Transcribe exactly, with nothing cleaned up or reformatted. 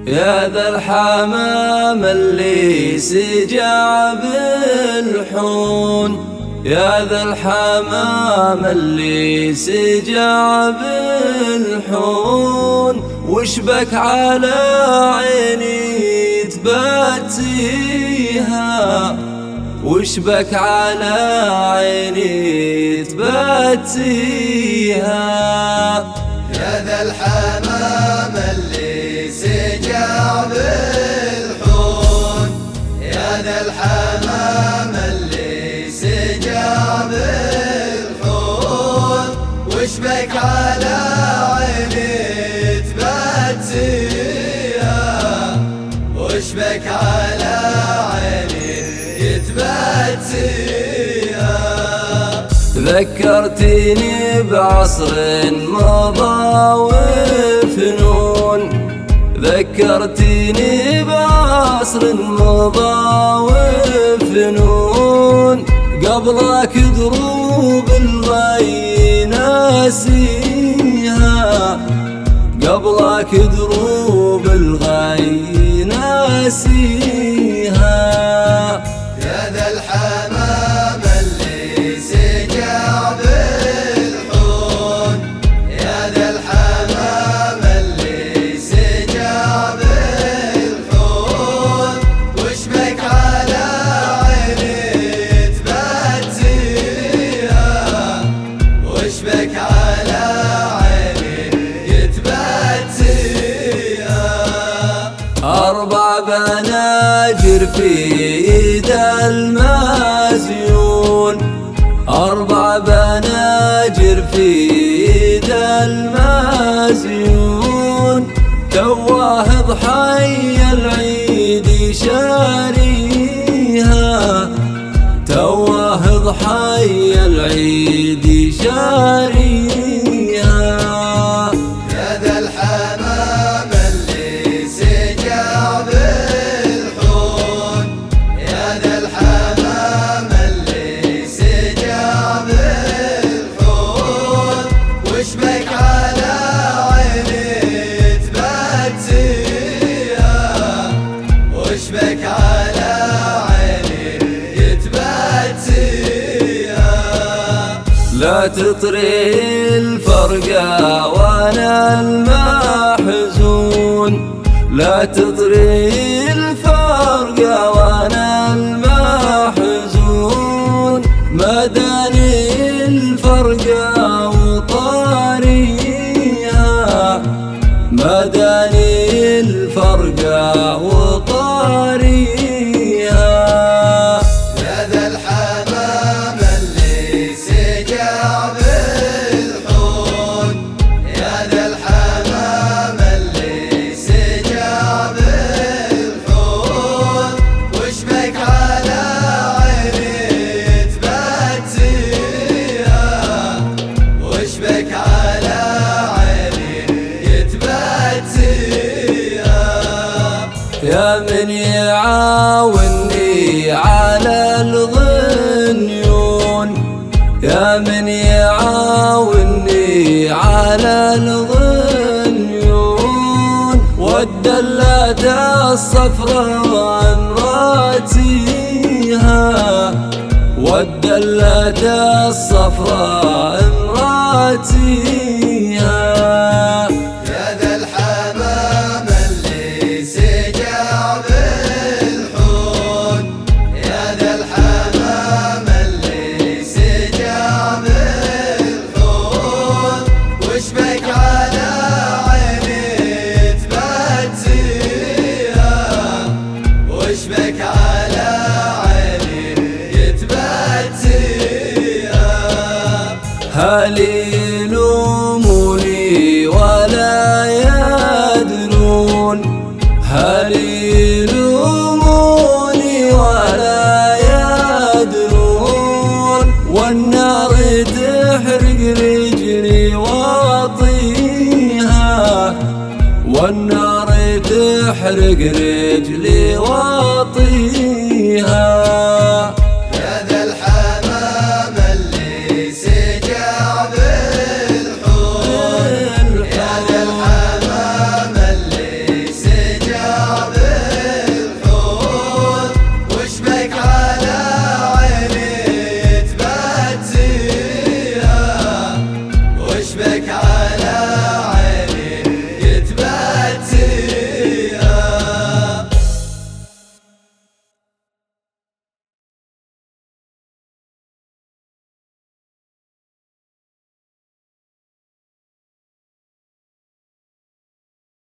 يا ذا الحمام اللي سجع بالحون، يا ذا الحمام اللي سجع بالحون، وشبك على عيني تباتيها، وشبك على عيني تباتيها. يا ذا الحمام اللي سجع بالحون، يا ذا الحمام اللي سجع بالحون، وشبك على عيني تباتيها، وشبك على عيني تباتيها. ذكرتيني بعصر مضى وفنون، ذكرتيني بعصر مضى وفنون، قبلك دروب الغي ناسيها، قبلك دروب الغي ناسيها. يا ذا الحمام اللي سجع بالحون، يا ذا الحمام اللي سجع بالحون، وشبك على عيني تباتيها، وشبك على عيني تباتيها. أربع بناجر في يد المازيون، أربع بناجر في يد المازيون، تواه ضحي العيد شاريها، تواه ضحي العيد شاريها. يا ذا الحمام اللي سجع بالحون، يا ذا الحمام اللي سجع بالحون، وشبك على عيني تباتيها، وشبك على عيني تباتيها. لا تطري الفرقة وانا المحزون، لا تطري الفرقة وانا المحزون، مداني الفرقة وطاريها، مداني الفرقة وطاريها. يا ذا الحمام اللي سجع بالحون، يا ذا الحمام اللي سجع بالحون، وشبك على عيني تباتيها، وشبك على عيني تباتيها. يا من يعاوني على الغنيون، يا من يعاوني على الغنيون، والدلات الصفراء امراتيها، والدلات الصفراء امراتيها. يا ذا الحمام اللي سجع بالحون، يا ذا الحمام اللي سجع بالحون، وشبك على عيني تباتيها، وشبك على عيني تباتيها. هل يلوموني ولا يدرون، هل يلوموني ولا يدرون، والنار تحرق رجلي واطيها، والنار تحرق رجلي واطيها.